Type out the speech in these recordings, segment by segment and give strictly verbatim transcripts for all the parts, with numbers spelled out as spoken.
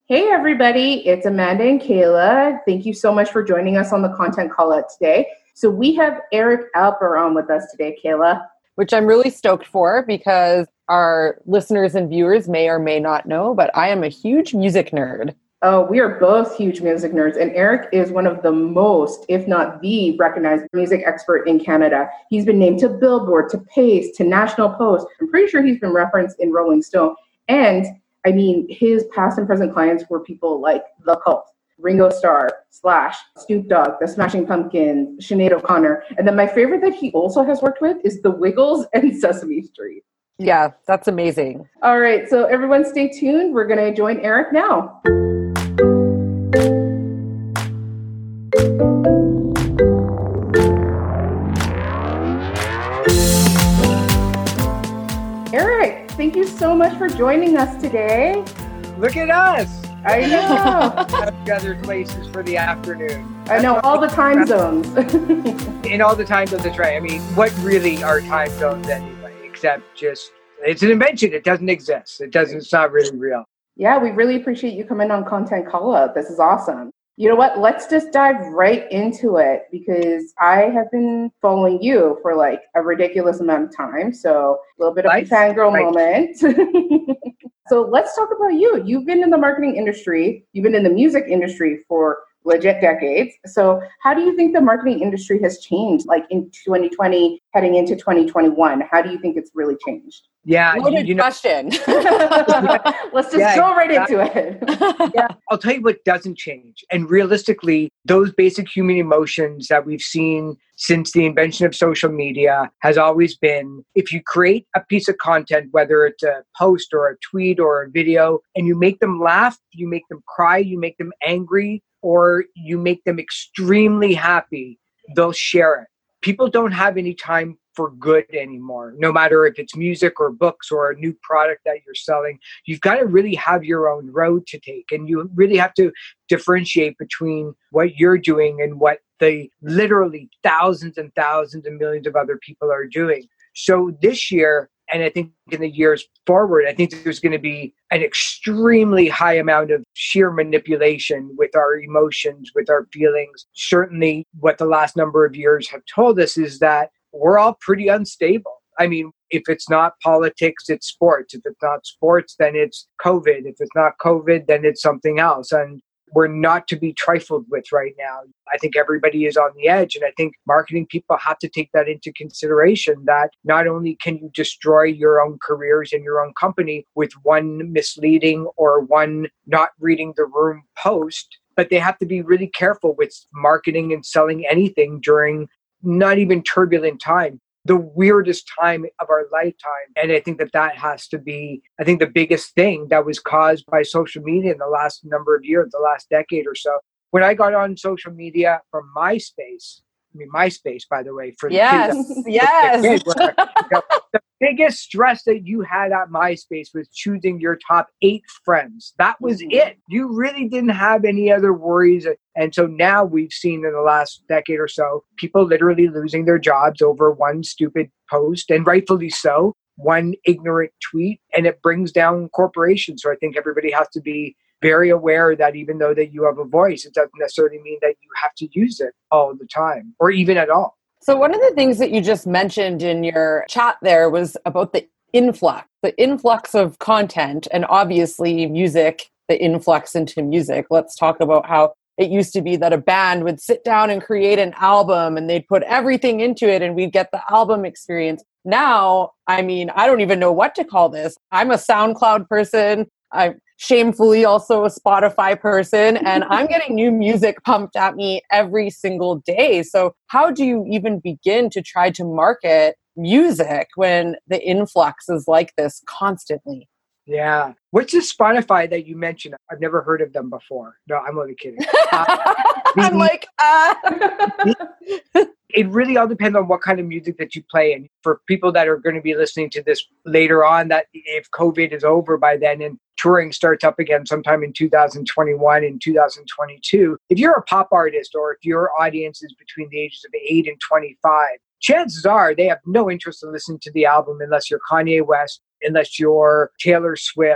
Hey everybody, it's Amanda and Kayla. Thank you so much for joining us on the Content Call Out today. So we have Eric Alper on with us today, Kayla. Which I'm really stoked for because our listeners and viewers may or may not know, but I am a huge music nerd. Oh, we are both huge music nerds, and Eric is one of the most, if not the recognized music expert in Canada. He's been named to Billboard, to Pace, to National Post. I'm pretty sure he's been referenced in Rolling Stone. And I mean, his past and present clients were people like The Cult, Ringo Starr, Slash, Snoop Dogg, The Smashing Pumpkins, Sinead O'Connor. And then my favorite that he also has worked with is The Wiggles and Sesame Street. Yeah, that's amazing. All right, so everyone stay tuned. We're going to join Eric now. Eric, thank you so much for joining us today. Look at us. I know. Other places for the afternoon. I know, all the time zones. In all the time zones, that's right. I mean, what really are time zones anyway, except just, it's an invention. It doesn't exist. It doesn't, it's not really real. Yeah, we really appreciate you coming on Content Call Out. This is awesome. You know what? Let's just dive right into it because I have been following you for like a ridiculous amount of time. So a little bit of Life, a fangirl right. moment. So let's talk about you. You've been in the marketing industry. You've been in the music industry for legit decades. So how do you think the marketing industry has changed like in twenty twenty heading into twenty twenty-one? How do you think it's really changed? Yeah. Loaded you know, question. Let's just Yeah, go right exactly. into it. yeah, I'll tell you what doesn't change. And realistically, those basic human emotions that we've seen since the invention of social media has always been, if you create a piece of content, whether it's a post or a tweet or a video, and you make them laugh, you make them cry, you make them angry, or you make them extremely happy, they'll share it. People don't have any time for good anymore, no matter if it's music or books or a new product that you're selling. You've got to really have your own road to take, and you really have to differentiate between what you're doing and what the literally thousands and thousands and millions of other people are doing. So this year, and I think in the years forward, I think there's going to be an extremely high amount of sheer manipulation with our emotions, with our feelings. Certainly what the last number of years have told us is that we're all pretty unstable. I mean, if it's not politics, it's sports. If it's not sports, then it's COVID. If it's not COVID, then it's something else. And we're not to be trifled with right now. I think everybody is on the edge. And I think marketing people have to take that into consideration, that not only can you destroy your own careers and your own company with one misleading or one not reading the room post, but they have to be really careful with marketing and selling anything during not even turbulent time, the weirdest time of our lifetime. And I think that that has to be, I think the biggest thing that was caused by social media in the last number of years, the last decade or so. When I got on social media from MySpace, I mean, MySpace, by the way, for Yes, the kids, yes. the, kids were, you know, the biggest stress that you had at MySpace was choosing your top eight friends. That was Mhm. it. You really didn't have any other worries. And so now we've seen in the last decade or so, people literally losing their jobs over one stupid post, and rightfully so, one ignorant tweet, and it brings down corporations. So I think everybody has to be very aware that even though that you have a voice, it doesn't necessarily mean that you have to use it all the time or even at all. So one of the things that you just mentioned in your chat there was about the influx, the influx of content, and obviously music, the influx into music. Let's talk about how it used to be that a band would sit down and create an album and they'd put everything into it and we'd get the album experience. Now, I mean, I don't even know what to call this. I'm a SoundCloud person. I'm shamefully also a Spotify person, and I'm getting new music pumped at me every single day. So how do you even begin to try to market music when the influx is like this constantly? Yeah. What's the Spotify that you mentioned? I've never heard of them before. No, I'm only kidding. Uh, I'm like, uh... It really all depends on what kind of music that you play. And for people that are going to be listening to this later on, that if COVID is over by then and touring starts up again sometime in two thousand twenty-one and two thousand twenty-two, if you're a pop artist or if your audience is between the ages of eight and twenty-five, chances are they have no interest in listening to the album unless you're Kanye West, unless you're Taylor Swift.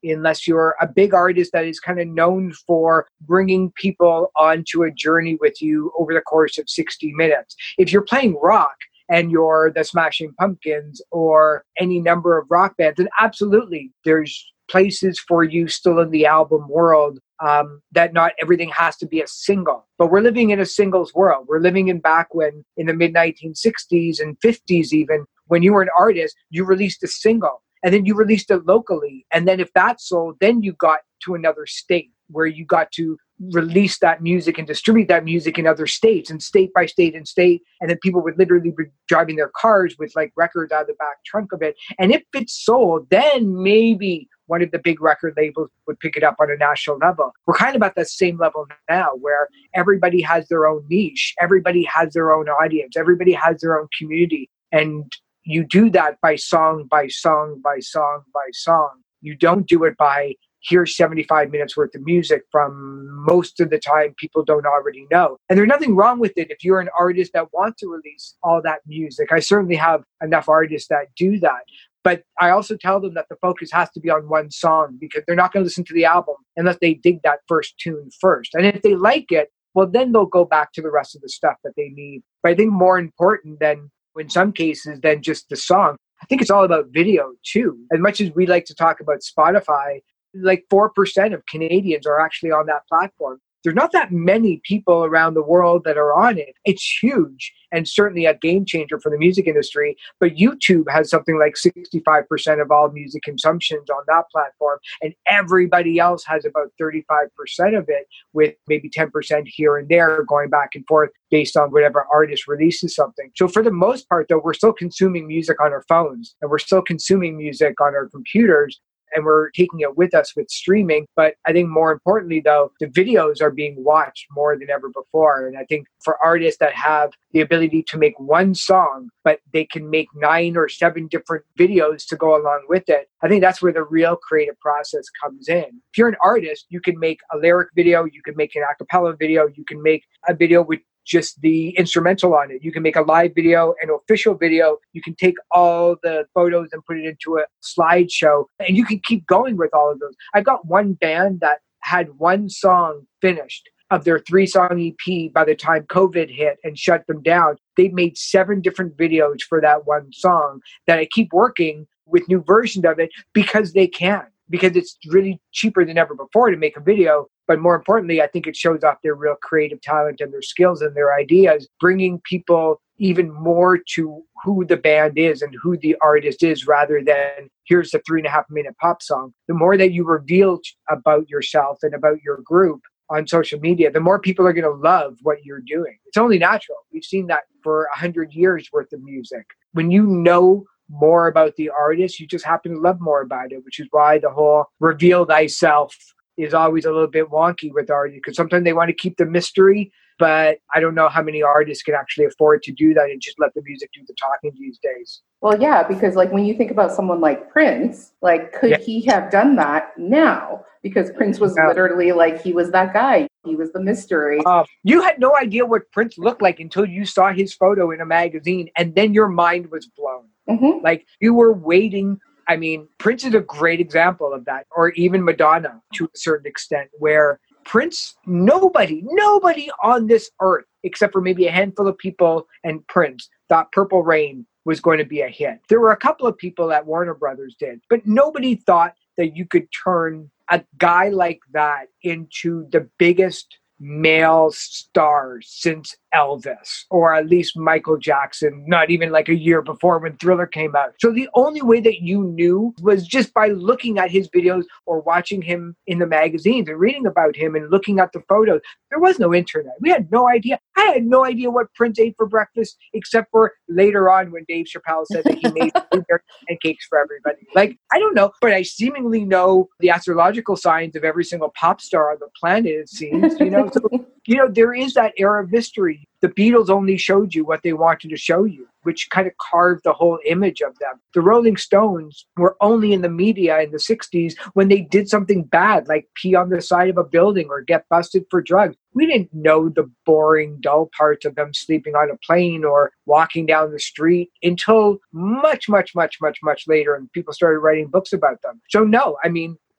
unless you're a big artist that is kind of known for bringing people onto a journey with you over the course of sixty minutes. If you're playing rock and you're the Smashing Pumpkins or any number of rock bands, then absolutely there's places for you still in the album world, um, that not everything has to be a single. But we're living in a singles world. We're living in back when, in the mid nineteen sixties and fifties even, when you were an artist, you released a single. And then you released it locally. And then if that sold, then you got to another state where you got to release that music and distribute that music in other states and state by state and state. And then people would literally be driving their cars with like records out of the back trunk of it. And if it sold, then maybe one of the big record labels would pick it up on a national level. We're kind of at the same level now where everybody has their own niche. Everybody has their own audience. Everybody has their own community. And you do that by song, by song, by song, by song. You don't do it by, here's seventy-five minutes worth of music from most of the time people don't already know. And there's nothing wrong with it if you're an artist that wants to release all that music. I certainly have enough artists that do that. But I also tell them that the focus has to be on one song because they're not going to listen to the album unless they dig that first tune first. And if they like it, well, then they'll go back to the rest of the stuff that they need. But I think more important than, in some cases, than just the song, I think it's all about video too. As much as we like to talk about Spotify, like four percent of Canadians are actually on that platform. There's not that many people around the world that are on it. It's huge and certainly a game changer for the music industry. But YouTube has something like sixty-five percent of all music consumptions on that platform. And everybody else has about thirty-five percent of it, with maybe ten percent here and there going back and forth based on whatever artist releases something. So for the most part, though, we're still consuming music on our phones and we're still consuming music on our computers. And we're taking it with us with streaming. But I think more importantly, though, the videos are being watched more than ever before. And I think for artists that have the ability to make one song, but they can make nine or seven different videos to go along with it, I think that's where the real creative process comes in. If you're an artist, you can make a lyric video, you can make an a cappella video, you can make a video with just the instrumental on it. You can make a live video, an official video. You can take all the photos and put it into a slideshow, and you can keep going with all of those. I've got one band that had one song finished of their three song E P by the time COVID hit and shut them down. They made seven different videos for that one song that I keep working with new versions of it because they can, because it's really cheaper than ever before to make a video. But more importantly, I think it shows off their real creative talent and their skills and their ideas, bringing people even more to who the band is and who the artist is, rather than here's the three and a half minute pop song. The more that you reveal about yourself and about your group on social media, the more people are going to love what you're doing. It's only natural. We've seen that for a hundred years worth of music. When you know more about the artist, you just happen to love more about it, which is why the whole reveal thyself is always a little bit wonky with artists, because sometimes they want to keep the mystery, but I don't know how many artists can actually afford to do that and just let the music do the talking these days. Well, yeah, because like when you think about someone like Prince, like could yeah. he have done that now? Because Prince was yeah. literally like, he was that guy. He was the mystery. Uh, you had no idea what Prince looked like until you saw his photo in a magazine, and then your mind was blown. Mm-hmm. Like you were waiting. I mean, Prince is a great example of that, or even Madonna to a certain extent, where Prince, nobody, nobody on this earth, except for maybe a handful of people and Prince, thought Purple Rain was going to be a hit. There were a couple of people that Warner Brothers did, but nobody thought that you could turn a guy like that into the biggest male star since Elvis, or at least Michael Jackson, not even like a year before when Thriller came out. So the only way that you knew was just by looking at his videos or watching him in the magazines and reading about him and looking at the photos. There was no internet. We had no idea. I had no idea what Prince ate for breakfast, except for later on when Dave Chappelle said that he made pancakes for everybody. Like, I don't know, but I seemingly know the astrological signs of every single pop star on the planet, it seems, you know. So, you know, there is that air of mystery. The Beatles only showed you what they wanted to show you, which kind of carved the whole image of them. The Rolling Stones were only in the media in the sixties when they did something bad, like pee on the side of a building or get busted for drugs. We didn't know the boring, dull parts of them sleeping on a plane or walking down the street until much, much, much, much, much later, and people started writing books about them. So no, I mean,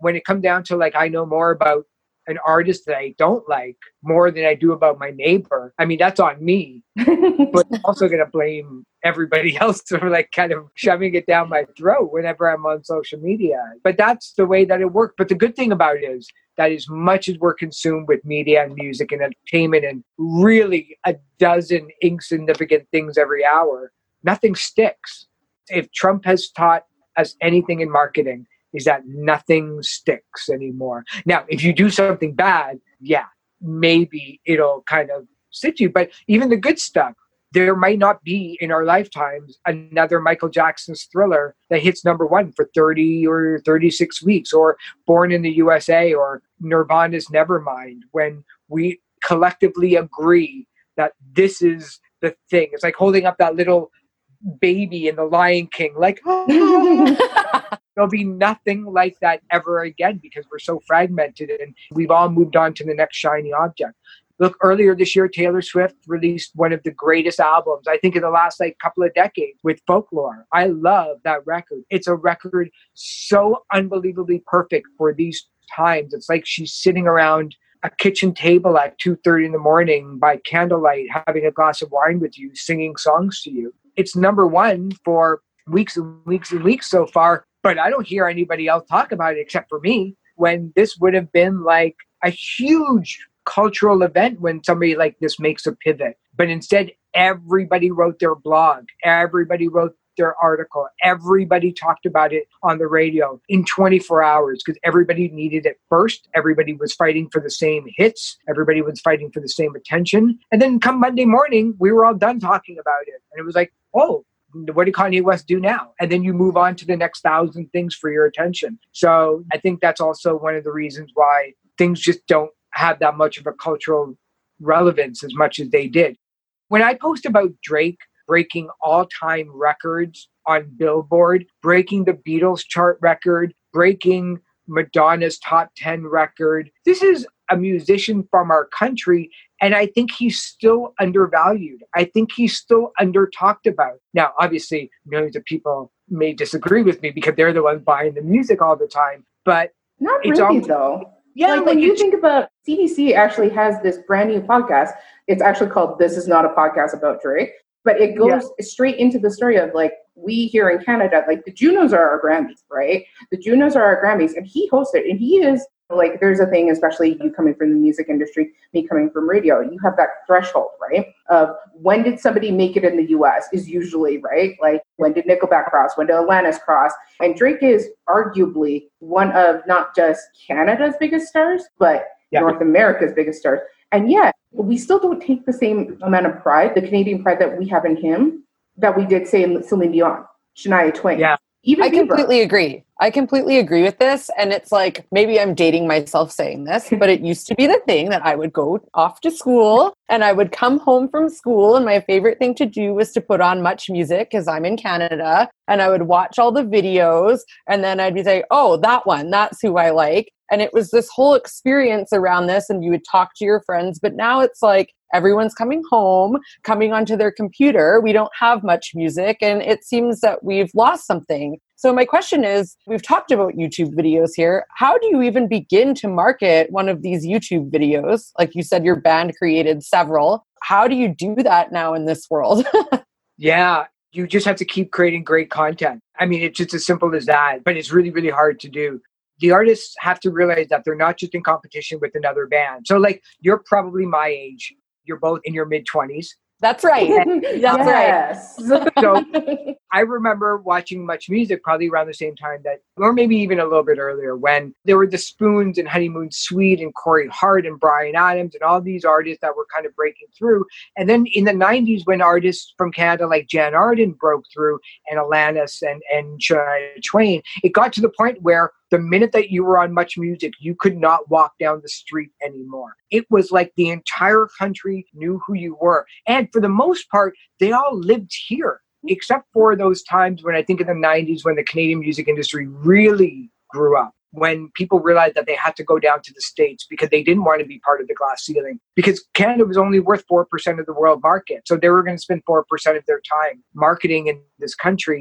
when it comes down to like, I know more about an artist that I don't like more than I do about my neighbor, I mean, that's on me. But I'm also going to blame everybody else for like kind of shoving it down my throat whenever I'm on social media. But that's the way that it works. But the good thing about it is that as much as we're consumed with media and music and entertainment and really a dozen insignificant things every hour, nothing sticks. If Trump has taught us anything in marketing, is that nothing sticks anymore. Now, if you do something bad, yeah, maybe it'll kind of sit you. But even the good stuff, there might not be in our lifetimes another Michael Jackson's Thriller that hits number one for thirty or thirty-six weeks, or Born in the U S A, or Nirvana's Nevermind, when we collectively agree that this is the thing. It's like holding up that little baby in The Lion King, like, oh. There'll be nothing like that ever again because we're so fragmented and we've all moved on to the next shiny object. Look, earlier this year, Taylor Swift released one of the greatest albums, I think, in the last like couple of decades with Folklore. I love that record. It's a record so unbelievably perfect for these times. It's like she's sitting around a kitchen table at two thirty in the morning by candlelight, having a glass of wine with you, singing songs to you. It's number one for weeks and weeks and weeks so far, but I don't hear anybody else talk about it except for me, when this would have been like a huge cultural event when somebody like this makes a pivot. But instead, everybody wrote their blog, everybody wrote their article, everybody talked about it on the radio in twenty-four hours because everybody needed it first. Everybody was fighting for the same hits. Everybody was fighting for the same attention. And then come Monday morning, we were all done talking about it. And it was like, oh, what did Kanye West do now? And then you move on to the next thousand things for your attention. So I think that's also one of the reasons why things just don't have that much of a cultural relevance as much as they did. When I post about Drake breaking all-time records on Billboard, breaking the Beatles chart record, breaking Madonna's top ten record, this is a musician from our country, and I think he's still undervalued. I think he's still under-talked about. Now, obviously, millions of people may disagree with me because they're the ones buying the music all the time, but not it's really, all, though. Yeah, like, like when you think about C D C actually has this brand new podcast. It's actually called This Is Not a Podcast About Drake, but it goes yeah. straight into the story of like, we here in Canada, like the Junos are our Grammys, right? The Junos are our Grammys, and he hosted, and he is like, there's a thing, especially you coming from the music industry, me coming from radio, you have that threshold, right? Of when did somebody make it in the U S is usually, right? Like, when did Nickelback cross? When did Alanis cross? And Drake is arguably one of not just Canada's biggest stars, but yeah. North America's biggest stars. And yet, we still don't take the same amount of pride, the Canadian pride that we have in him, that we did say in Celine Dion, Shania Twain. Yeah. Even I Bieber. completely agree. I completely agree with this. And it's like, maybe I'm dating myself saying this, but it used to be the thing that I would go off to school and I would come home from school. And my favorite thing to do was to put on Much Music because I'm in Canada, and I would watch all the videos. And then I'd be like, oh, that one, that's who I like. And it was this whole experience around this, and you would talk to your friends. But now it's like, everyone's coming home, coming onto their computer. We don't have much music, and it seems that we've lost something. So my question is, we've talked about YouTube videos here. How do you even begin to market one of these YouTube videos? Like you said, your band created several. How do you do that now in this world? Yeah, you just have to keep creating great content. I mean, it's just as simple as that, but it's really, really hard to do. The artists have to realize that they're not just in competition with another band. So like, you're probably my age. You're both in your mid-twenties. That's right. That's yes. right. So I remember watching Much Music probably around the same time that, or maybe even a little bit earlier, when there were the Spoons and Honeymoon Suite and Corey Hart and Bryan Adams and all these artists that were kind of breaking through. And then in the nineties, when artists from Canada like Jan Arden broke through, and Alanis and, and Shania Twain, it got to the point where the minute that you were on Much Music, you could not walk down the street anymore. It was like the entire country knew who you were. And for the most part, they all lived here, except for those times when I think in the nineties, when the Canadian music industry really grew up, when people realized that they had to go down to the States because they didn't want to be part of the glass ceiling, because Canada was only worth four percent of the world market. So they were going to spend four percent of their time marketing in this country.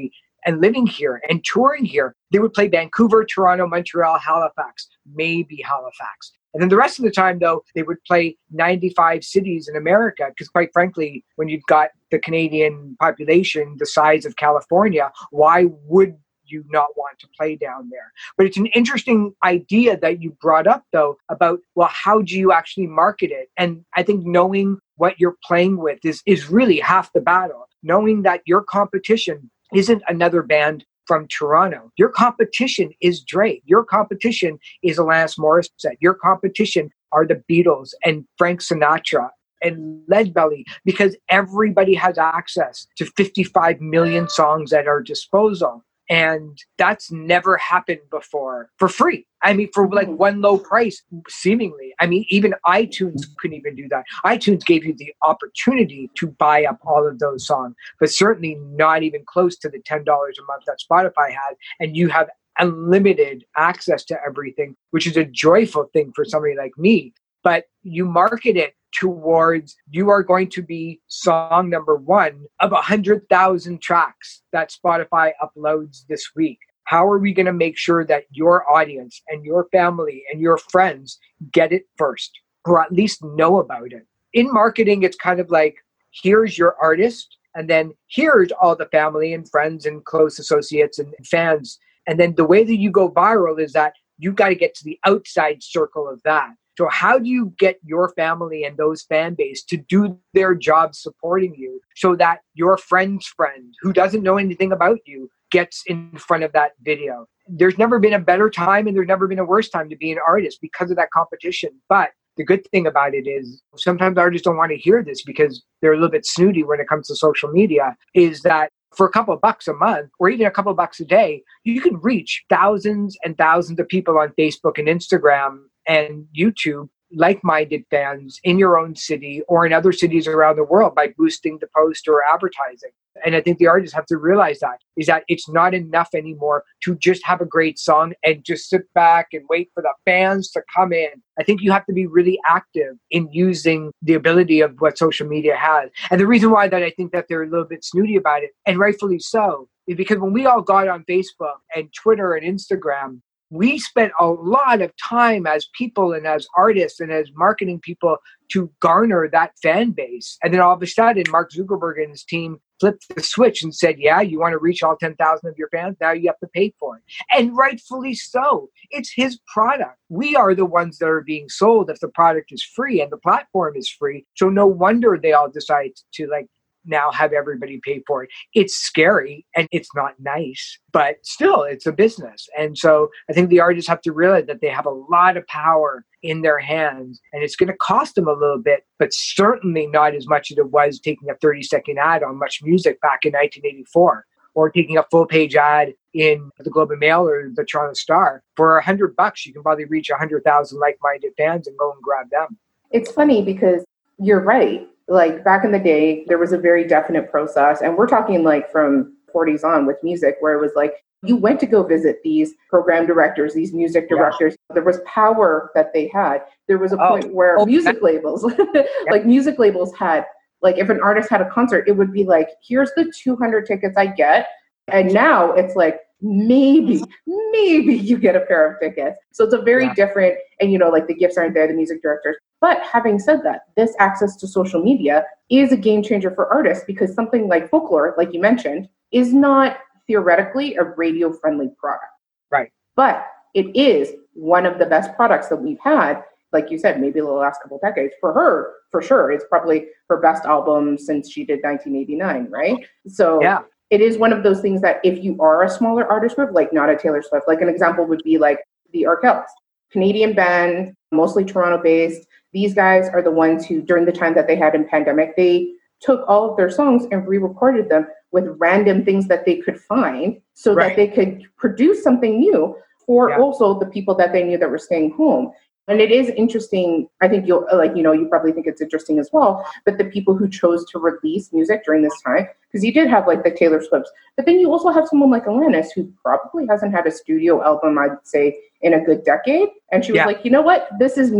and living here and touring here, they would play Vancouver, Toronto, Montreal, Halifax, maybe Halifax. And then the rest of the time, though, they would play ninety-five cities in America because, quite frankly, when you've got the Canadian population the size of California, why would you not want to play down there? But it's an interesting idea that you brought up, though, about, well, how do you actually market it? And I think knowing what you're playing with is, is really half the battle. Knowing that your competition isn't another band from Toronto. Your competition is Drake. Your competition is Alanis Morissette. Your competition are the Beatles and Frank Sinatra and Leadbelly, because everybody has access to fifty-five million songs at our disposal. And that's never happened before for free. I mean, for like one low price, seemingly. I mean, even iTunes couldn't even do that. iTunes gave you the opportunity to buy up all of those songs, but certainly not even close to the ten dollars a month that Spotify had. And you have unlimited access to everything, which is a joyful thing for somebody like me. But you market it towards, you are going to be song number one of one hundred thousand tracks that Spotify uploads this week. How are we going to make sure that your audience and your family and your friends get it first, or at least know about it? In marketing, it's kind of like, here's your artist, and then here's all the family and friends and close associates and fans. And then the way that you go viral is that you've got to get to the outside circle of that. So how do you get your family and those fan base to do their job supporting you so that your friend's friend who doesn't know anything about you gets in front of that video? There's never been a better time and there's never been a worse time to be an artist because of that competition. But the good thing about it is sometimes artists don't want to hear this because they're a little bit snooty when it comes to social media, is that for a couple of bucks a month or even a couple of bucks a day, you can reach thousands and thousands of people on Facebook and Instagram and YouTube, like-minded fans in your own city or in other cities around the world by boosting the post or advertising. And I think the artists have to realize that, is that it's not enough anymore to just have a great song and just sit back and wait for the fans to come in. I think you have to be really active in using the ability of what social media has. And the reason why that I think that they're a little bit snooty about it, and rightfully so, is because when we all got on Facebook and Twitter and Instagram, we spent a lot of time as people and as artists and as marketing people to garner that fan base. And then all of a sudden, Mark Zuckerberg and his team flipped the switch and said, yeah, you want to reach all ten thousand of your fans? Now you have to pay for it. And rightfully so. It's his product. We are the ones that are being sold if the product is free and the platform is free. So no wonder they all decide to like now have everybody pay for it. It's scary and it's not nice, but still it's a business. And so I think the artists have to realize that they have a lot of power in their hands and it's going to cost them a little bit, but certainly not as much as it was taking a thirty second ad on Much Music back in nineteen eighty-four or taking a full page ad in the Globe and Mail or the Toronto Star. For a hundred bucks, you can probably reach a hundred thousand like-minded fans and go and grab them. It's funny because you're right. Like back in the day, there was a very definite process. And we're talking like from forties on with music, where it was like, you went to go visit these program directors, these music directors. Yeah. There was power that they had. There was a oh. point where oh. music labels, like music labels had, like if an artist had a concert, it would be like, here's the two hundred tickets I get. And now it's like, maybe, maybe you get a pair of tickets. So it's a very yeah. different, and you know, like the gifts aren't there, the music directors. But having said that, this access to social media is a game changer for artists because something like Folklore, like you mentioned, is not theoretically a radio-friendly product. Right. But it is one of the best products that we've had, like you said, maybe the last couple of decades. For her, for sure, it's probably her best album since she did nineteen eighty-nine, right? So yeah. It is one of those things that if you are a smaller artist group, like not a Taylor Swift, like an example would be like the Arkells, Canadian band, mostly Toronto-based. These guys are the ones who, during the time that they had in pandemic, they took all of their songs and re-recorded them with random things that they could find so right. that they could produce something new for yeah. also the people that they knew that were staying home. And it is interesting. I think you'll like, you know, you probably think it's interesting as well, but the people who chose to release music during this time, because you did have like the Taylor Swifts, but then you also have someone like Alanis who probably hasn't had a studio album, I'd say, in a good decade. And she was yeah. like, you know what, this is me.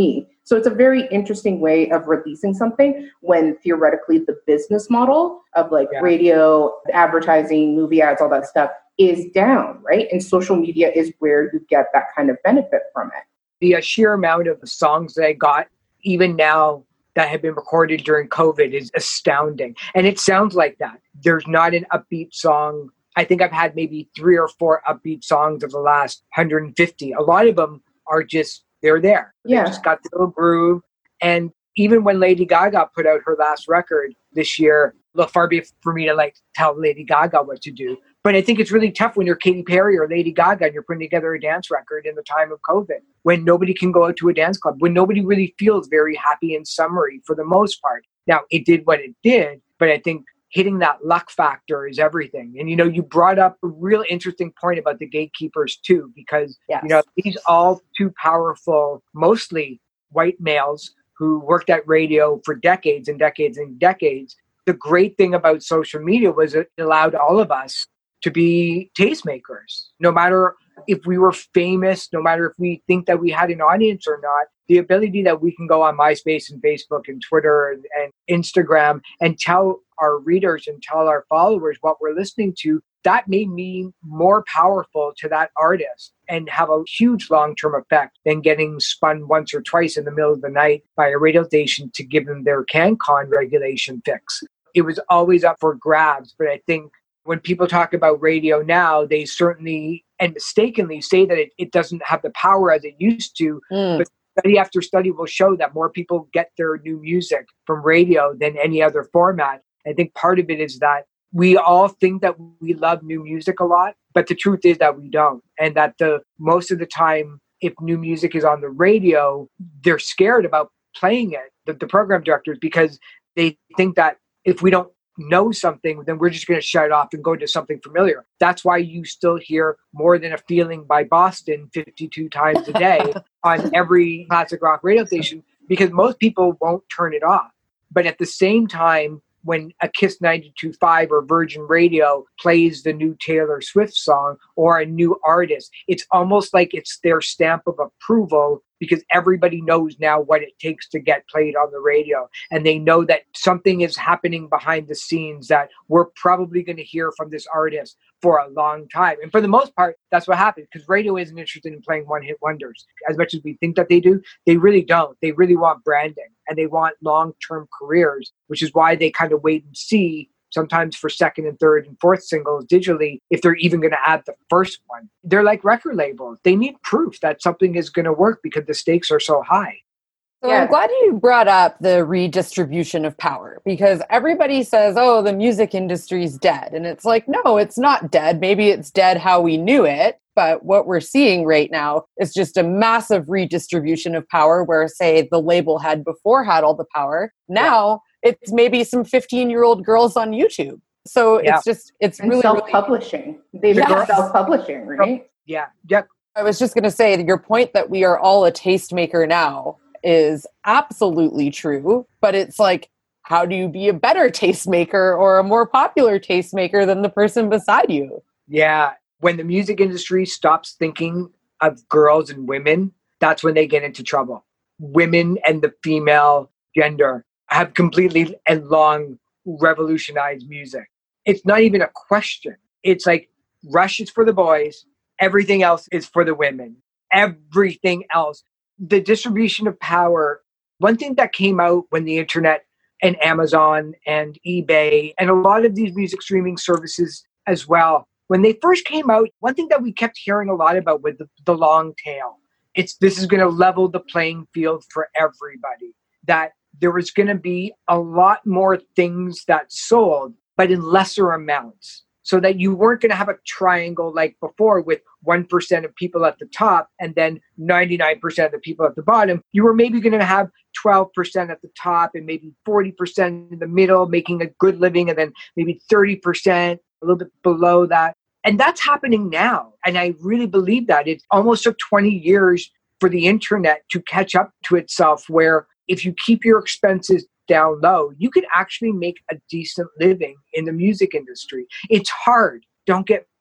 So it's a very interesting way of releasing something when theoretically the business model of like yeah. radio, advertising, movie ads, all that stuff is down, right? And social media is where you get that kind of benefit from it. The uh, sheer amount of songs that I got, even now, that have been recorded during COVID is astounding. And it sounds like that. There's not an upbeat song. I think I've had maybe three or four upbeat songs of the last one hundred fifty. A lot of them are just, they're there. Yeah. They just got the little groove. And even when Lady Gaga put out her last record this year, look, far be it for me to like tell Lady Gaga what to do. But I think it's really tough when you're Katy Perry or Lady Gaga and you're putting together a dance record in the time of COVID, when nobody can go out to a dance club, when nobody really feels very happy and summery for the most part. Now, it did what it did, but I think hitting that luck factor is everything. And, you know, you brought up a real interesting point about the gatekeepers too, because, yes. you know, these all too powerful, mostly white males who worked at radio for decades and decades and decades. The great thing about social media was it allowed all of us to be tastemakers. No matter if we were famous, no matter if we think that we had an audience or not, the ability that we can go on MySpace and Facebook and Twitter and, and Instagram and tell our readers and tell our followers what we're listening to, that made me more powerful to that artist and have a huge long-term effect than getting spun once or twice in the middle of the night by a radio station to give them their CanCon regulation fix. It was always up for grabs, but I think when people talk about radio now, they certainly and mistakenly say that it, it doesn't have the power as it used to. Mm. But study after study will show that more people get their new music from radio than any other format. I think part of it is that we all think that we love new music a lot, but the truth is that we don't. And that the most of the time, if new music is on the radio, they're scared about playing it, the, the program directors, because they think that if we don't know something, then we're just going to shut it off and go to something familiar. That's why you still hear More Than a Feeling by Boston fifty-two times a day on every classic rock radio station, because most people won't turn it off. But at the same time, when a Kiss ninety-two point five or Virgin Radio plays the new Taylor Swift song or a new artist, it's almost like it's their stamp of approval, because everybody knows now what it takes to get played on the radio. And they know that something is happening behind the scenes that we're probably going to hear from this artist for a long time. And for the most part, that's what happens, because radio isn't interested in playing one-hit wonders. As much as we think that they do, they really don't. They really want branding and they want long-term careers, which is why they kind of wait and see sometimes for second and third and fourth singles digitally, if they're even going to add the first one. They're like record labels. They need proof that something is going to work because the stakes are so high. So yeah. I'm glad you brought up the redistribution of power, because everybody says, oh, the music industry is dead. And it's like, no, it's not dead. Maybe it's dead how we knew it. But what we're seeing right now is just a massive redistribution of power where, say, the label head before had all the power. Now, yeah. It's maybe some fifteen-year-old girls on YouTube. So yeah. it's just, it's and really self-publishing. They've yes. been self-publishing, right? Yeah. Yeah. I was just going to say that your point that we are all a tastemaker now is absolutely true. But it's like, how do you be a better tastemaker or a more popular tastemaker than the person beside you? Yeah. When the music industry stops thinking of girls and women, that's when they get into trouble. Women and the female gender have completely and long revolutionized music. It's not even a question. It's like Rush is for the boys. Everything else is for the women. Everything else. The distribution of power. One thing that came out when the internet and Amazon and eBay and a lot of these music streaming services as well, when they first came out, one thing that we kept hearing a lot about was the, the long tail. It's this is going to level the playing field for everybody. That there was going to be a lot more things that sold, but in lesser amounts. So that you weren't going to have a triangle like before with one percent of people at the top and then ninety-nine percent of the people at the bottom. You were maybe going to have twelve percent at the top and maybe forty percent in the middle, making a good living, and then maybe thirty percent a little bit below that. And that's happening now. And I really believe that. It almost took twenty years for the internet to catch up to itself, where if you keep your expenses down low, you could actually make a decent living in the music industry. It's hard. Don't get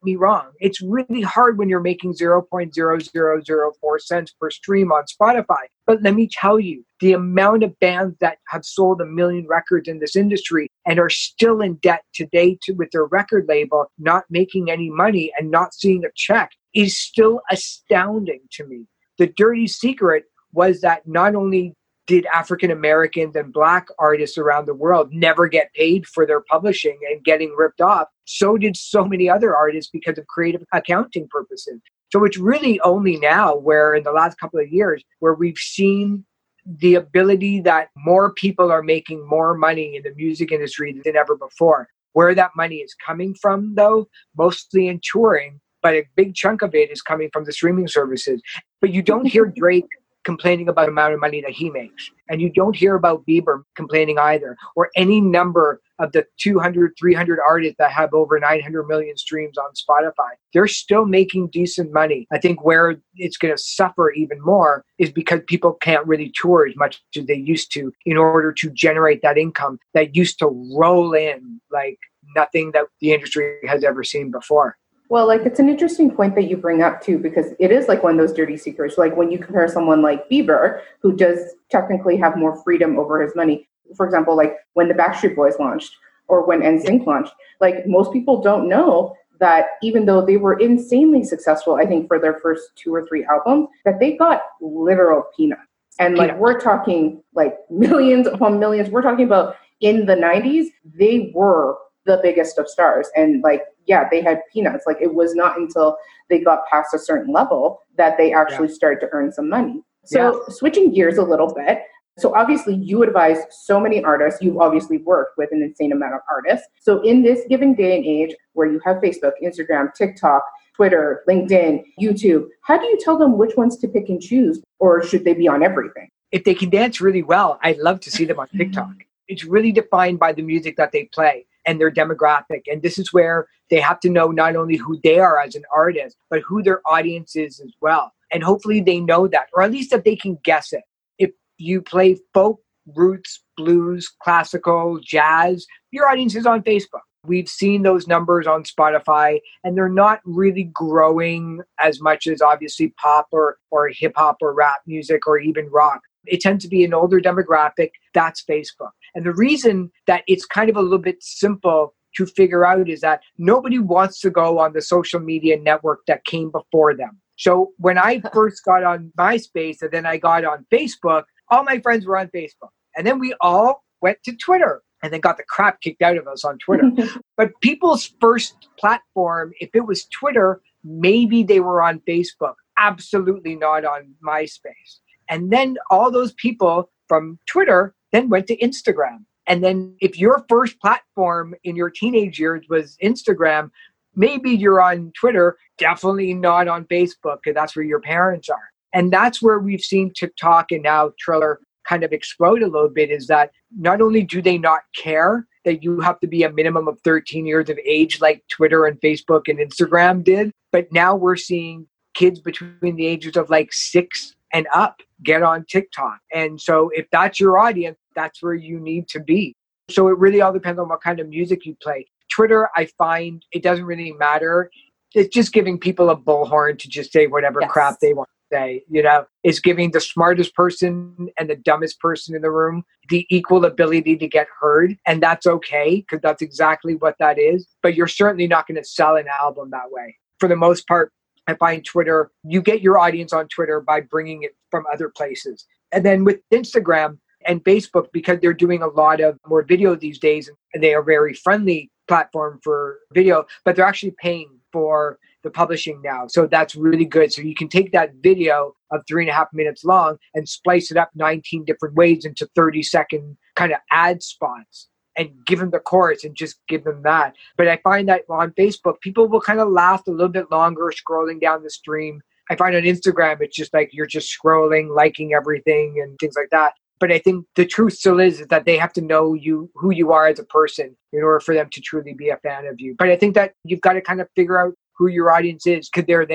me wrong. It's really hard when you're making zero point zero zero zero four cents per stream on Spotify. But let me tell you, the amount of bands that have sold a million records in this industry and are still in debt today to, with their record label, not making any money and not seeing a check is still astounding to me. The dirty secret was that not only did African Americans and Black artists around the world never get paid for their publishing and getting ripped off, so did so many other artists because of creative accounting purposes. So it's really only now where in the last couple of years where we've seen the ability that more people are making more money in the music industry than ever before. Where that money is coming from, though, mostly in touring, but a big chunk of it is coming from the streaming services. But you don't hear Drake complaining about the amount of money that he makes. And you don't hear about Bieber complaining either, or any number of the two hundred, three hundred artists that have over nine hundred million streams on Spotify. They're still making decent money. I think where it's going to suffer even more is because people can't really tour as much as they used to in order to generate that income that used to roll in like nothing that the industry has ever seen before. Well, like, it's an interesting point that you bring up, too, because it is like one of those dirty secrets. Like when you compare someone like Bieber, who does technically have more freedom over his money. For example, like when the Backstreet Boys launched or when N Sync launched, like most people don't know that even though they were insanely successful, I think for their first two or three albums, that they got literal peanuts. And like, we're talking like millions upon millions. We're talking about in the nineties, they were the biggest of stars. And like, yeah, they had peanuts. Like it was not until they got past a certain level that they actually yeah. started to earn some money. So yeah. switching gears a little bit. So obviously you advise so many artists. You've obviously worked with an insane amount of artists. So in this given day and age where you have Facebook, Instagram, TikTok, Twitter, LinkedIn, YouTube, how do you tell them which ones to pick and choose, or should they be on everything? If they can dance really well, I'd love to see them on TikTok. It's really defined by the music that they play and their demographic. And this is where they have to know not only who they are as an artist, but who their audience is as well. And hopefully they know that, or at least that they can guess it. If you play folk, roots, blues, classical, jazz, your audience is on Facebook. We've seen those numbers on Spotify, and they're not really growing as much as obviously pop or, or hip hop or rap music or even rock. It tends to be an older demographic. That's Facebook. And the reason that it's kind of a little bit simple to figure out is that nobody wants to go on the social media network that came before them. So when I first got on MySpace and then I got on Facebook, all my friends were on Facebook. And then we all went to Twitter and then got the crap kicked out of us on Twitter. But people's first platform, if it was Twitter, maybe they were on Facebook. Absolutely not on MySpace. And then all those people from Twitter then went to Instagram. And then if your first platform in your teenage years was Instagram, maybe you're on Twitter, definitely not on Facebook, because that's where your parents are. And that's where we've seen TikTok and now Triller kind of explode a little bit, is that not only do they not care that you have to be a minimum of thirteen years of age like Twitter and Facebook and Instagram did, but now we're seeing kids between the ages of like six and up get on TikTok. And so if that's your audience, that's where you need to be. So it really all depends on what kind of music you play. Twitter, I find it doesn't really matter. It's just giving people a bullhorn to just say whatever yes. crap they want to say. You know, it's giving the smartest person and the dumbest person in the room the equal ability to get heard. And that's okay, because that's exactly what that is. But you're certainly not going to sell an album that way. For the most part, I find Twitter, you get your audience on Twitter by bringing it from other places. And then with Instagram and Facebook, because they're doing a lot of more video these days, and they are very friendly platform for video, but they're actually paying for the publishing now. So that's really good. So you can take that video of three and a half minutes long and splice it up nineteen different ways into thirty second kind of ad spots and give them the chorus and just give them that. But I find that on Facebook, people will kind of last a little bit longer scrolling down the stream. I find on Instagram, it's just like you're just scrolling, liking everything and things like that. But I think the truth still is, is that they have to know you, who you are as a person in order for them to truly be a fan of you. But I think that you've got to kind of figure out who your audience is, because they're there.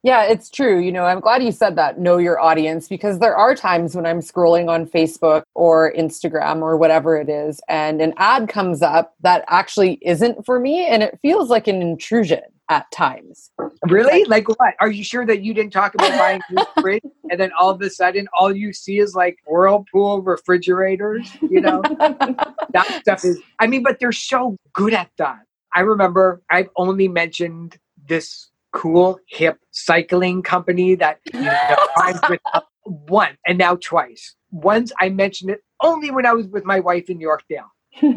Yeah, it's true. You know, I'm glad you said that, know your audience, because there are times when I'm scrolling on Facebook or Instagram or whatever it is, and an ad comes up that actually isn't for me, and it feels like an intrusion at times. Really? Like, like what? Are you sure that you didn't talk about buying a new fridge and then all of a sudden all you see is like Whirlpool refrigerators? You know, that stuff is, I mean, but they're so good at that. I remember I've only mentioned this cool, hip cycling company that you know, I'm with once and now twice. Once I mentioned it only when I was with my wife in Yorkdale.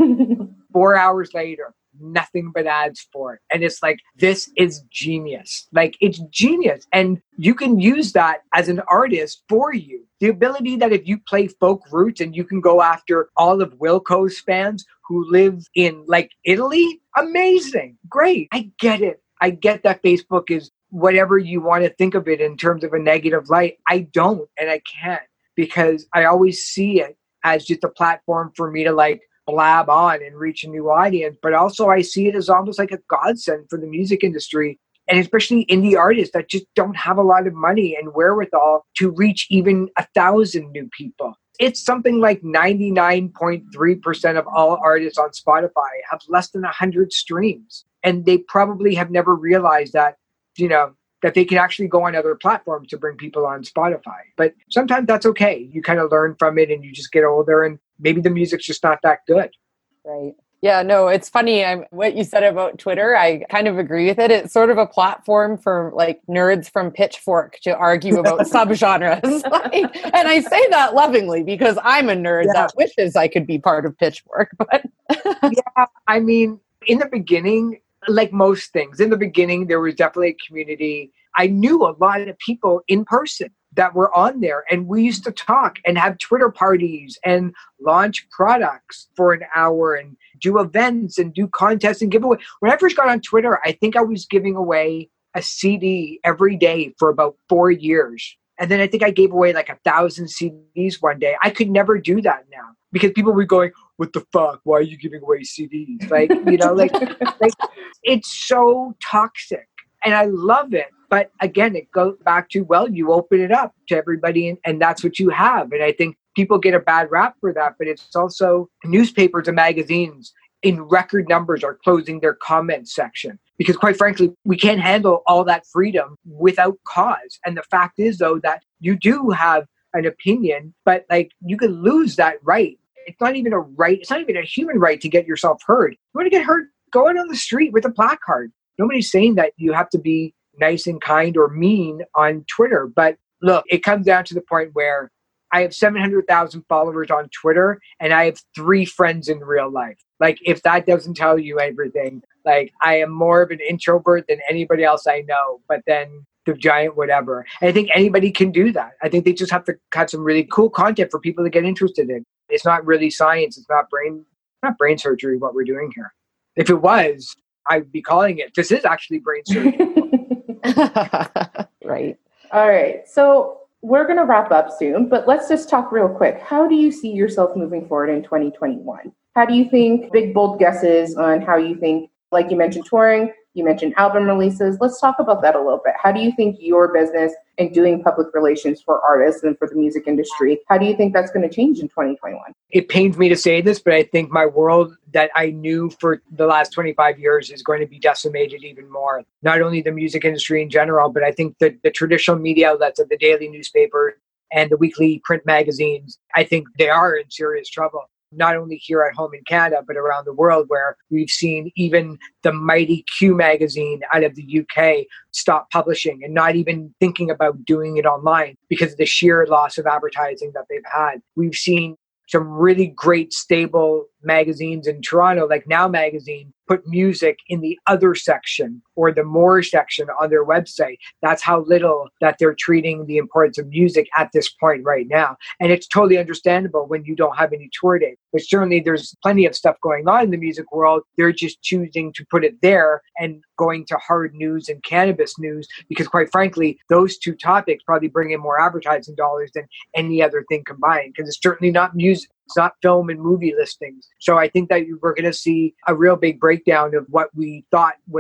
Four hours later, nothing but ads for it. And it's like, this is genius. Like, it's genius. And you can use that as an artist for you. The ability that if you play folk roots and you can go after all of Wilco's fans who live in like Italy, amazing. Great. I get it. I get that Facebook is whatever you want to think of it in terms of a negative light. I don't, and I can't, because I always see it as just a platform for me to like blab on and reach a new audience. But also I see it as almost like a godsend for the music industry, and especially indie artists that just don't have a lot of money and wherewithal to reach even a thousand new people. It's something like ninety-nine point three percent of all artists on Spotify have less than one hundred streams. And they probably have never realized that, you know, that they can actually go on other platforms to bring people on Spotify. But sometimes that's okay. You kind of learn from it and you just get older and maybe the music's just not that good. Right. Yeah, no, it's funny. I'm, what you said about Twitter, I kind of agree with it. It's sort of a platform for like nerds from Pitchfork to argue about subgenres. Like, and I say that lovingly because I'm a nerd yeah. that wishes I could be part of Pitchfork. But yeah, I mean, in the beginning, like most things, in the beginning, there was definitely a community. I knew a lot of people in person that were on there, and we used to talk and have Twitter parties and launch products for an hour and do events and do contests and giveaway. When I first got on Twitter, I think I was giving away a C D every day for about four years. And then I think I gave away like a thousand C Ds one day. I could never do that now because people were going, what the fuck? Why are you giving away C Ds? Like, you know, like, like it's so toxic and I love it. But again, it goes back to, well, you open it up to everybody and, and that's what you have. And I think people get a bad rap for that, but it's also newspapers and magazines in record numbers are closing their comment section because quite frankly, we can't handle all that freedom without cause. And the fact is though, that you do have an opinion, but like you can lose that right. It's not even a right. It's not even a human right to get yourself heard. You want to get heard, go out on the street with a placard. Nobody's saying that you have to be nice and kind or mean on Twitter. But look, it comes down to the point where I have seven hundred thousand followers on Twitter and I have three friends in real life. Like if that doesn't tell you everything, like I am more of an introvert than anybody else I know, but then the giant whatever. And I think anybody can do that. I think they just have to cut some really cool content for people to get interested in. It's not really science. It's not brain, not brain surgery, what we're doing here. If it was, I'd be calling it, this is actually brain surgery. Right. All right. So we're going to wrap up soon, but let's just talk real quick. How do you see yourself moving forward in twenty twenty-one? How do you think, big, bold guesses on how you think, like you mentioned touring, you mentioned album releases. Let's talk about that a little bit. How do you think your business and doing public relations for artists and for the music industry, how do you think that's going to change in twenty twenty-one? It pains me to say this, but I think my world that I knew for the last twenty-five years is going to be decimated even more. Not only the music industry in general, but I think that the traditional media outlets of the daily newspaper and the weekly print magazines, I think they are in serious trouble. Not only here at home in Canada, but around the world, where we've seen even the mighty Q magazine out of the U K stop publishing and not even thinking about doing it online because of the sheer loss of advertising that they've had. We've seen some really great, stable magazines in Toronto, like Now Magazine, put music in the other section or the more section on their website. That's how little that they're treating the importance of music at this point right now. And it's totally understandable when you don't have any tour dates. But certainly there's plenty of stuff going on in the music world. They're just choosing to put it there and going to hard news and cannabis news because quite frankly, those two topics probably bring in more advertising dollars than any other thing combined because it's certainly not music. It's not film and movie listings. So I think that we're going to see a real big breakdown of what we thought was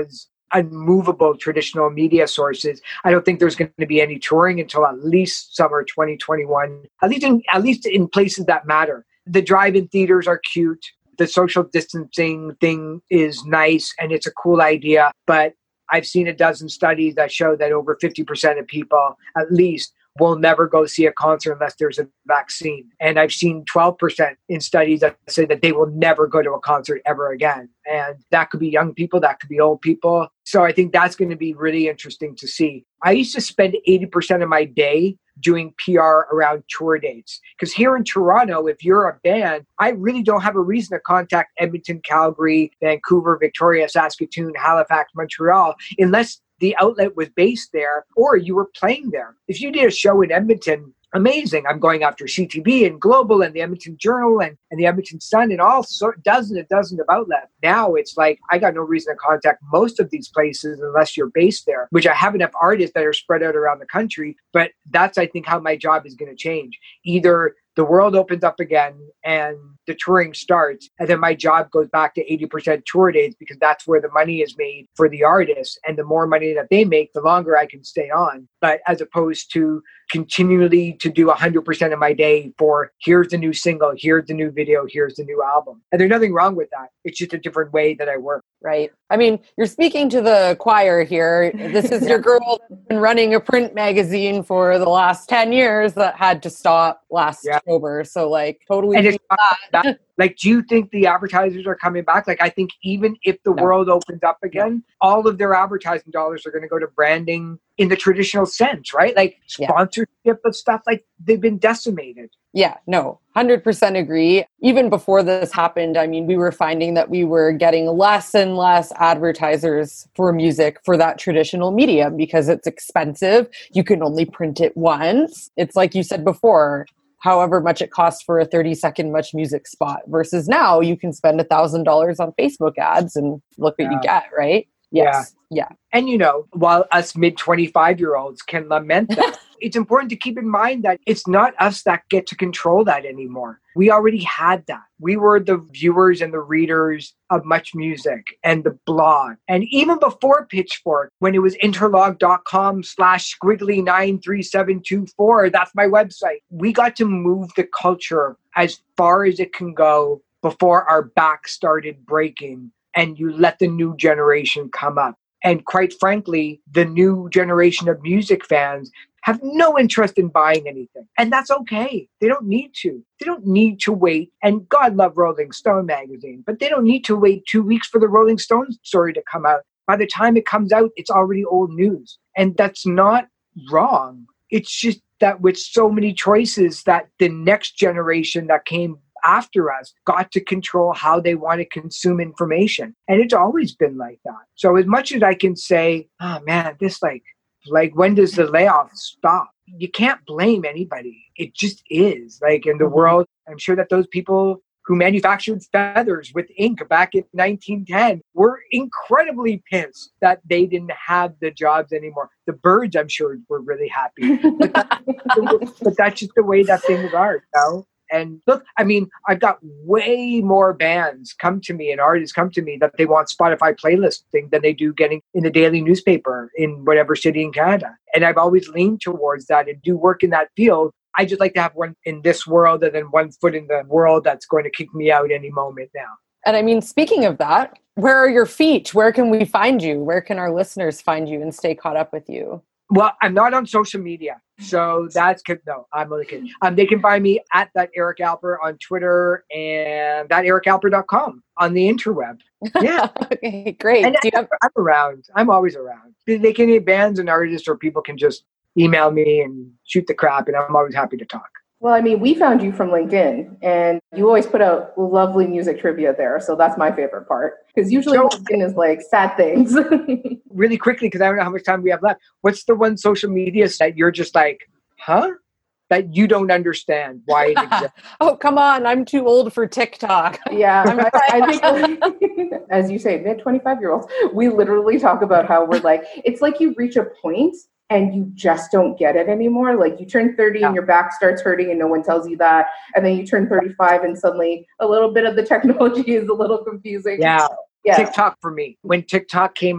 unmovable traditional media sources. I don't think there's going to be any touring until at least summer twenty twenty-one, at least in, at least in places that matter. The drive-in theaters are cute. The social distancing thing is nice and it's a cool idea, but I've seen a dozen studies that show that over fifty percent of people, at least, will never go see a concert unless there's a vaccine. And I've seen twelve percent in studies that say that they will never go to a concert ever again. And that could be young people, that could be old people. So I think that's going to be really interesting to see. I used to spend eighty percent of my day doing P R around tour dates. Because here in Toronto, if you're a band, I really don't have a reason to contact Edmonton, Calgary, Vancouver, Victoria, Saskatoon, Halifax, Montreal, unless the outlet was based there or you were playing there. If you did a show in Edmonton, amazing. I'm going after C T V and Global and the Edmonton Journal and, and the Edmonton Sun and all sort dozens and dozens of outlets. Now it's like, I got no reason to contact most of these places unless you're based there, which I have enough artists that are spread out around the country. But that's, I think, how my job is going to change. Either the world opens up again and the touring starts, and then my job goes back to eighty percent tour dates because that's where the money is made for the artists. And the more money that they make, the longer I can stay on. But as opposed to continually to do one hundred percent of my day for here's the new single, here's the new video, here's the new album. And there's nothing wrong with that. It's just a different way that I work. Right. I mean, you're speaking to the choir here. This is your girl that's been running a print magazine for the last ten years that had to stop last yeah. October. So like totally. And it's that. Like, do you think the advertisers are coming back? Like, I think even if the no. world opens up again, no. all of their advertising dollars are going to go to branding in the traditional sense, right? Like sponsorship yeah. of stuff, like they've been decimated. Yeah, no, one hundred percent agree. Even before this happened, I mean, we were finding that we were getting less and less advertisers for music for that traditional medium because it's expensive. You can only print it once. It's like you said before, however much it costs for a thirty second Much Music spot versus now you can spend one thousand dollars on Facebook ads and look what yeah. you get, right? Yes. Yeah. yeah. And, you know, while us mid twenty-five year olds can lament that, it's important to keep in mind that it's not us that get to control that anymore. We already had that. We were the viewers and the readers of Much Music and the blog. And even before Pitchfork, when it was interlog.com slash squiggly nine three seven two four, that's my website. We got to move the culture as far as it can go before our back started breaking. And you let the new generation come up. And quite frankly, the new generation of music fans have no interest in buying anything. And that's okay. They don't need to. They don't need to wait. And God love Rolling Stone magazine, but they don't need to wait two weeks for the Rolling Stone story to come out. By the time it comes out, it's already old news. And that's not wrong. It's just that with so many choices that the next generation that came after us got to control how they want to consume information. And it's always been like that. So as much as I can say, oh man, this like, like when does the layoff stop? You can't blame anybody. It just is. Like in the world, I'm sure that those people who manufactured feathers with ink back in nineteen ten were incredibly pissed that they didn't have the jobs anymore. The birds, I'm sure, were really happy. But, that, but that's just the way that things are, you know? And look, I mean, I've got way more bands come to me and artists come to me that they want Spotify playlisting than they do getting in the daily newspaper in whatever city in Canada. And I've always leaned towards that and do work in that field. I just like to have one in this world and then one foot in the world that's going to kick me out any moment now. And I mean, speaking of that, where are your feet? Where can we find you? Where can our listeners find you and stay caught up with you? Well, I'm not on social media. So that's good. No, I'm only kidding. Um, they can find me at that Eric Alper on Twitter and that eric alper dot com on the interweb. Yeah. Okay, great. And Do you have- I'm around. I'm always around. They can be bands and artists or people can just email me and shoot the crap and I'm always happy to talk. Well, I mean, we found you from LinkedIn and you always put out lovely music trivia there. So that's my favorite part because usually so, LinkedIn is like sad things. Really quickly, because I don't know how much time we have left. What's the one social media site you're just like, huh? That you don't understand why it exists? Oh, come on. I'm too old for TikTok. Yeah. I, I think, as you say, mid twenty-five year olds, we literally talk about how we're like, it's like you reach a point and you just don't get it anymore. Like you turn thirty yeah. and your back starts hurting and no one tells you that. And then you turn thirty-five and suddenly a little bit of the technology is a little confusing. Yeah. yeah. TikTok for me. When TikTok came out,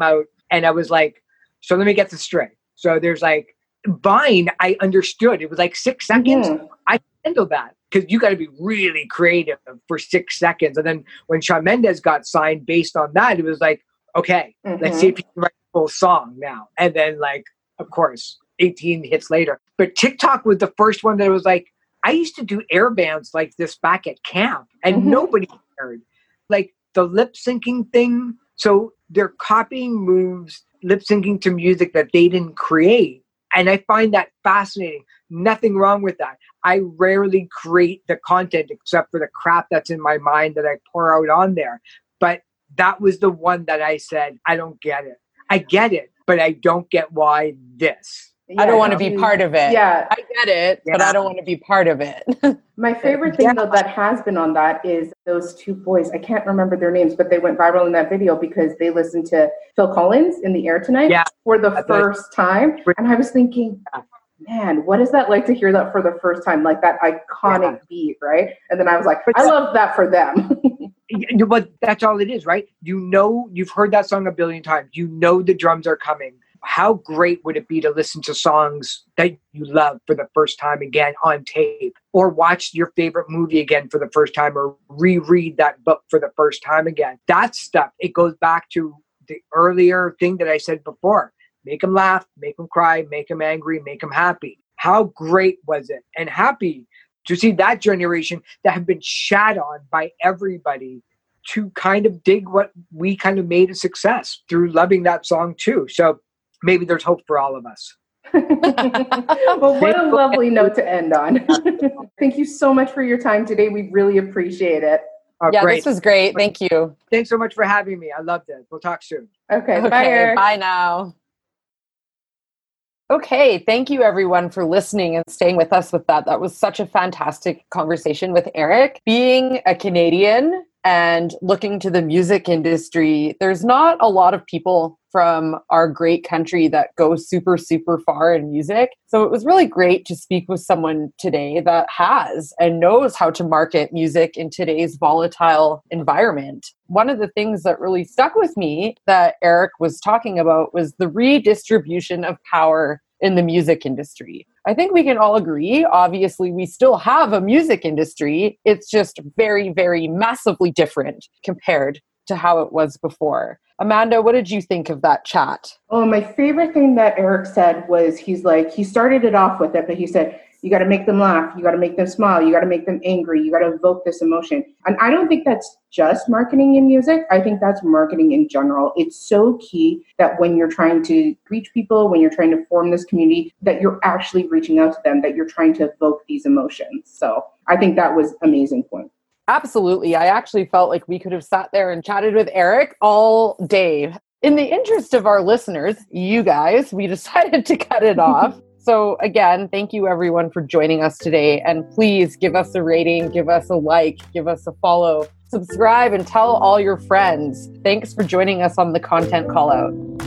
And I was like, so let me get this straight. So there's like Vine, I understood. It was like six seconds. Mm-hmm. I handled that because you got to be really creative for six seconds. And then when Shawn Mendes got signed based on that, it was like, okay, mm-hmm. let's see if you can write a full song now. And then like, of course, eighteen hits later. But TikTok was the first one that was like, I used to do air bands like this back at camp and mm-hmm. nobody cared. Like the lip syncing thing. So they're copying moves, lip syncing to music that they didn't create. And I find that fascinating. Nothing wrong with that. I rarely create the content except for the crap that's in my mind that I pour out on there. But that was the one that I said, I don't get it. I get it, but I don't get why this. Yeah, I don't want to be part of it. Yeah. I get it, yeah. but I don't want to be part of it. My favorite thing, yeah. though, that has been on that is those two boys. I can't remember their names, but they went viral in that video because they listened to Phil Collins in The Air Tonight yeah. for the That's first it. time. And I was thinking, man, what is that like to hear that for the first time? Like that iconic yeah. beat, right? And then I was like, I love that for them. But that's all it is, right? You know, you've heard that song a billion times. You know the drums are coming. How great would it be to listen to songs that you love for the first time again on tape, or watch your favorite movie again for the first time, or reread that book for the first time again? That stuff, it goes back to the earlier thing that I said before. Make them laugh, make them cry, make them angry, make them happy. How great was it? And happy to see that generation that have been shat on by everybody to kind of dig what we kind of made a success through loving that song too. So maybe there's hope for all of us. Well, what a lovely note to end on. Thank you so much for your time today. We really appreciate it. Oh, yeah, great. This was great. Thank you. Thanks so much for having me. I loved it. We'll talk soon. Okay. Okay. Bye, Eric. Bye now. Okay. Thank you, everyone, for listening and staying with us with that. That was such a fantastic conversation with Eric. Being a Canadian and looking to the music industry, there's not a lot of people from our great country that go super, super far in music. So it was really great to speak with someone today that has and knows how to market music in today's volatile environment. One of the things that really stuck with me that Eric was talking about was the redistribution of power in the music industry. I think we can all agree, obviously, we still have a music industry. It's just very, very massively different compared to how it was before. Amanda, what did you think of that chat? Oh, my favorite thing that Eric said was he's like, he started it off with it, but he said, you got to make them laugh. You got to make them smile. You got to make them angry. You got to evoke this emotion. And I don't think that's just marketing in music. I think that's marketing in general. It's so key that when you're trying to reach people, when you're trying to form this community, that you're actually reaching out to them, that you're trying to evoke these emotions. So I think that was an amazing point. Absolutely. I actually felt like we could have sat there and chatted with Eric all day. In the interest of our listeners, you guys, we decided to cut it off. So again, thank you everyone for joining us today. And please give us a rating, give us a like, give us a follow, subscribe, and tell all your friends. Thanks for joining us on the Content Call Out.